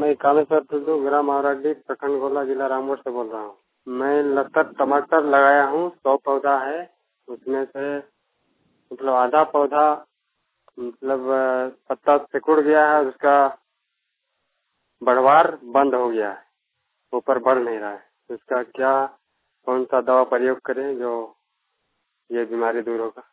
मैं कामेश्वर टुडू, ग्राम आवराडी, प्रखंड गोला, जिला रामगढ़ से बोल रहा हूँ। मैं लतर टमाटर लगाया हूँ, 100 पौधा है। उसमें से मतलब आधा पौधा मतलब पत्ता सिकुड़ गया है, उसका बढ़वार बंद हो गया है, ऊपर बढ़ नहीं रहा है। उसका क्या कौन सा दवा प्रयोग करें जो ये बीमारी दूर होगा?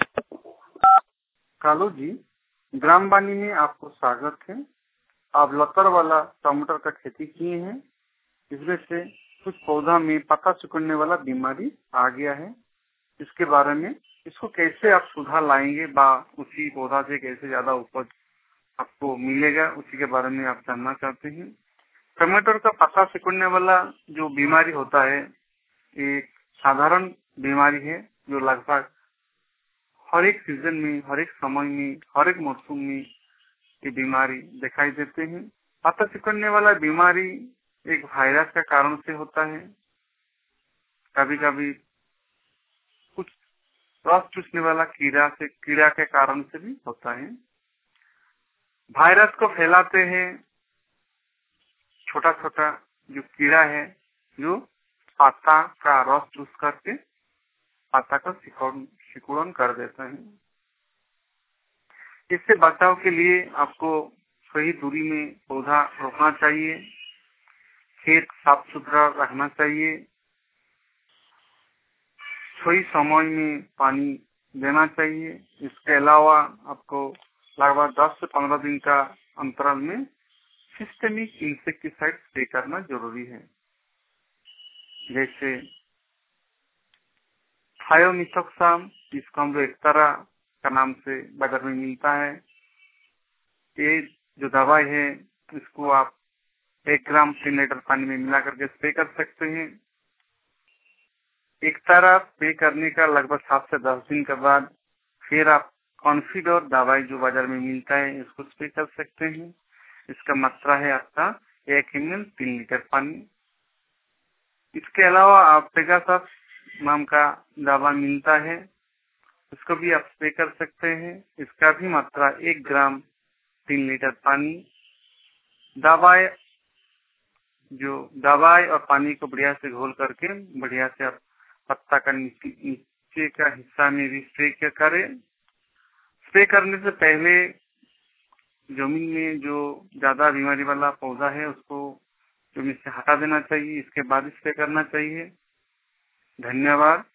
कालू जी, ग्राम बानी में आपको स्वागत है। आप लतर वाला टमाटर का खेती किए हैं। इसमें से कुछ पौधा में पत्ता सिकुड़ने वाला बीमारी आ गया है। इसके बारे में इसको कैसे आप सुधार लाएंगे उसी पौधा से कैसे ज्यादा उपज आपको मिलेगा, उसी के बारे में आप जानना चाहते हैं। टमाटर का पत्ता सिकुड़ने वाला जो बीमारी होता है एक साधारण बीमारी है जो लगभग हर एक सीजन में, हर एक समय में, हर एक मौसम में ये बीमारी दिखाई देते हैं। पत्ता सिकुड़ने वाला बीमारी एक वायरस के कारण से होता है। कभी कभी कुछ रस चूसने वाला कीड़ा के कारण से भी होता है। वायरस को फैलाते हैं छोटा छोटा जो कीड़ा है जो पत्ता का रस चूस करके पत्ता का सिकुड़न कर देता है। इससे बचाव के लिए आपको सही दूरी में पौधा रोपना चाहिए, खेत साफ सुथरा रखना चाहिए, सही समय में पानी देना चाहिए। इसके अलावा आपको लगभग 10 से 15 दिन का अंतराल में सिस्टेमिक इंसेक्टिसाइड स्प्रे करना जरूरी है, जैसे थायोमिथोक्साम, जिसको हम लोग एक्तारा का नाम से बाजार में मिलता है। ये जो दवाई है इसको आप 1 ग्राम 3 लीटर पानी में मिला करके स्प्रे कर सकते हैं। एक्तारा स्प्रे करने का लगभग 7 से 10 दिन के बाद फिर आप कॉन्फिडोर दवाई जो बाजार में मिलता है इसको स्प्रे कर सकते हैं। इसका मात्रा है आपका 1 ml 3 लीटर पानी। इसके अलावा आप पेगासस नाम का दवा मिलता है, उसको भी आप स्प्रे कर सकते हैं। इसका भी मात्रा 1 ग्राम 3 लीटर पानी। दवाई और पानी को बढ़िया से घोल करके बढ़िया से आप पत्ता का नीचे का हिस्सा में भी स्प्रे करें। स्प्रे करने से पहले जमीन में जो ज्यादा बीमारी वाला पौधा है उसको जमीन से हटा देना चाहिए, इसके बाद स्प्रे करना चाहिए। धन्यवाद।